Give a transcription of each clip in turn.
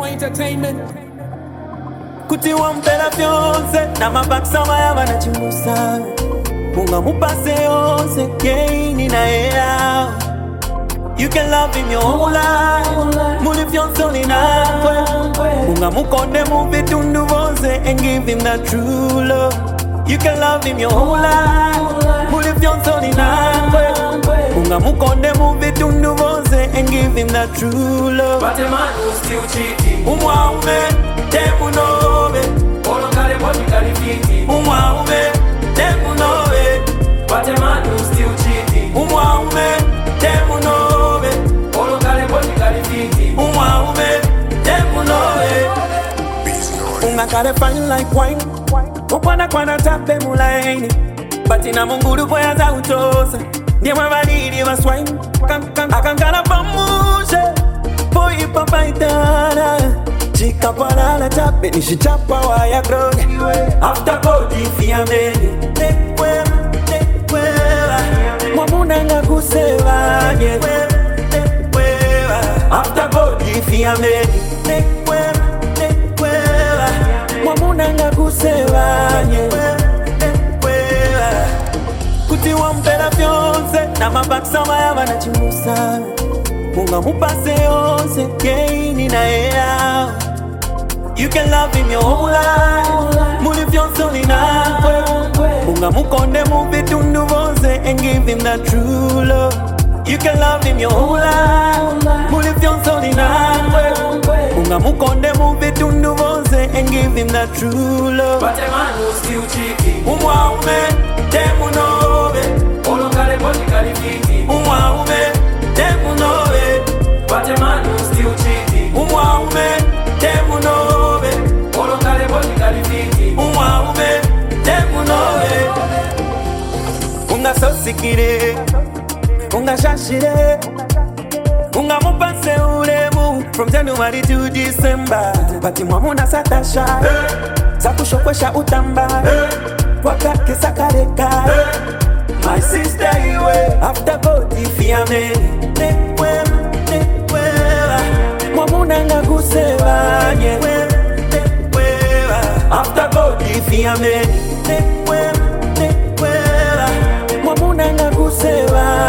Chamo Entertainment. Kuti wampela fyonse na mabakisama yabanachimbusa Munga mupase yonse keini na ea. You can love him your whole life. Muli fyonse ulinakwe Munga mukonde mubitundu vonse and give him that true love. You can love him your whole life. Muli fyonse ulinakwe Munga mukonde mubitundu vonse and give him that true love. But a man who's still cheating. Umwaume, demu nobe Olokale body kalifiti. Umwaume, demu nobe But a man who's still cheating. Umwaume, demu nobe Olokale body kalifiti. Umwaume, demu nobe Ungakare fine like wine Upana kwa tape mulaini Batina munguru kwa za utosa Ndiye mwavalidi wa swine Akankana pamushe Boy papa itana Chika parala tape nishichapa wa ya groge After body fiameni Tekwela Mwamuna nga kuseva After body fiameni Tekwela Mwamuna nga kuseva Kuti wampela fyonse na mabakisama yabanachimbusa Munga mupase yonse keini na ea. You can love him your whole life. Muli fyonse ulinakwe Munga mukonde mubitundu vonse and give him that true love. You can love him your whole life. Muli fyonse ulinakwe Munga mukonde mubitundu vonse and give him that true love. But a man who's still cheating. Umwaume, demu nobe Olokale body kalifiti. Umwaume, demu nobe But a man who's still cheating. Umwaume, demu nobe Olokale body kalifiti. Umwaume, demu nobe Unga sosikire Unga shashire Unga mupase uremu From January to December Bati mwamuna satasha Zakushokwesha utamba Wakake sakareka My sister iwe After body fiameni Tekwela Mwamuna nga kuseva After body fiameni Tekwela Mwamuna nga kuseva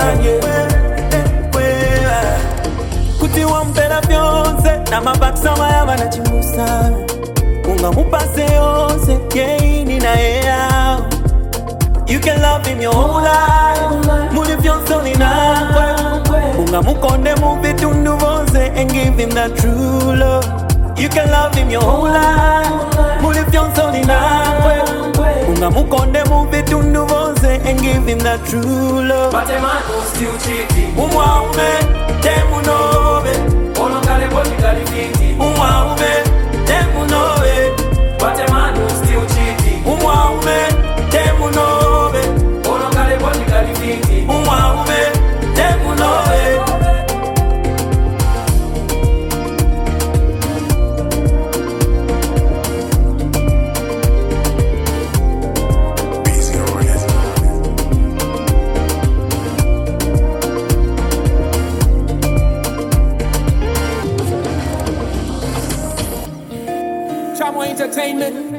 Kuti wampela fyonse na mabakisama yabanachimbusa Munga mupase yonse keini na ea. You can love him your whole life. Muli fyonse ulinakwe Munga mukonde mubitundu vonse and give him that true love. You can love him your whole life. Muli fyonse ulinakwe Munga mukonde mubitundu vonse and give him that true love. But a man who's still cheating. Umwaume, demu nobe Olokale body kalifiti. Umwaume, demu nobe But a man who's still cheating. Umwaume, demu nobe Olokale body kalifiti. Umwaume, demu nobe Chamo Entertainment.